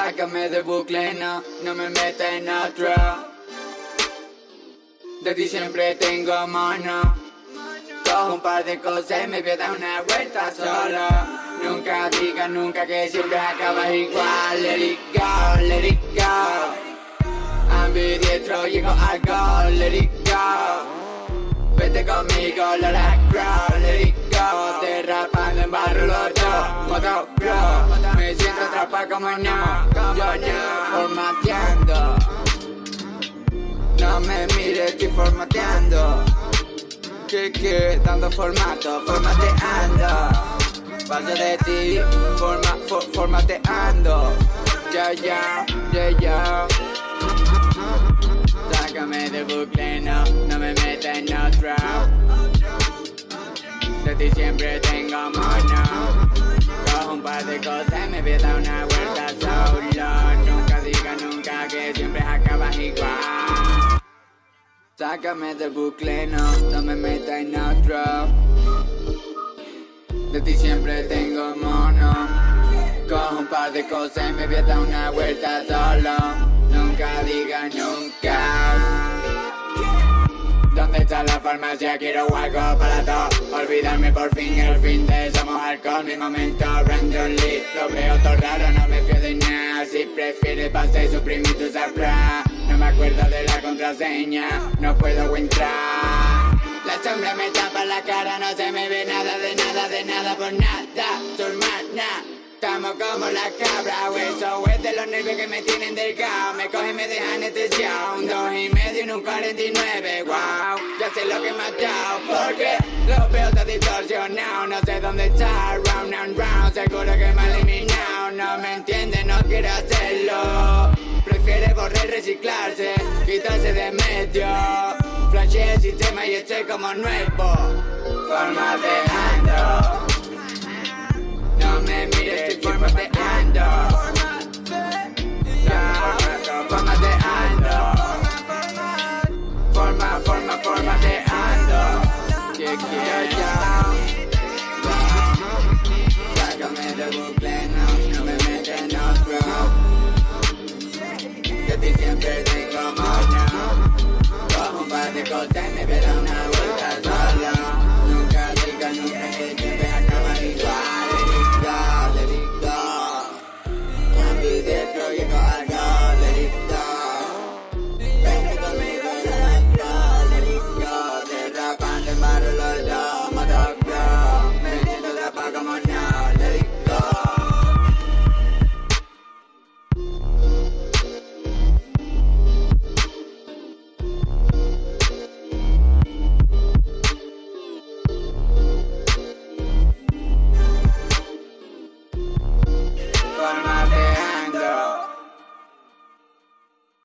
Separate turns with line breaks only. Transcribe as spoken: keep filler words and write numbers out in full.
Sácame del bucle, no, no me metas en otro. De ti siempre tengo mono. Cojo un par de cosas y me voy a dar una vuelta solo. Nunca digas nunca que siempre acabas igual. Let it go, let it go. Ambidiestro, llego al gol, let it go. Vete conmigo, Lola Crow, let it go. Derrapando en barro los dos, modo pro. Me siento atrapado como no, yo no, formateando. No me mires, estoy formateando. Que que, dando formato, formateando. Paso de ti, forma, for, formateando. Ya, ya, ya, ya. Sácame del bucle, no, no me metas en otro. De ti siempre tengo mono. Cojo un par de cosas y me voy a dar una vuelta solo. Nunca digas nunca que siempre acabas igual. Sácame del bucle, no, no me metas en otro. De ti siempre tengo mono. Cojo un par de cosas y me voy a dar una vuelta solo. Nunca digas nunca. ¿Dónde está la farmacia? Quiero algo para todo. Olvidarme por fin, el fin de somos alcohol. Mi momento randomly. Lo veo todo raro, no me fío de nada. Si prefieres pasar y suprimir tu sabrá. No me acuerdo de la contraseña, no puedo entrar. La sombra me tapa la cara, no se me ve nada de nada, de nada por nada. Tu hermana, estamos como la cabra. Eso es de los nervios que me tienen delgado. Me cogen, me dejan anestesiado. Un dos y medio en un cuarenta y nueve, wow. Ya sé lo que me ha dado, porque lo veo todo distorsionado. No sé dónde está, round and round. Seguro que me ha eliminado. No me entiende, no quiero hacerlo. Prefiere borrar y reciclarse, quitarse de medio. Flashé el sistema y estoy como nuevo. Formateando. No me mires, estoy formateando. Formateando. Forma, forma, formateando. Que quiero ya. Sácame del bucle, no, no me metes en otro. De ti siempre tengo mono. Cojo un par de cosas y me verán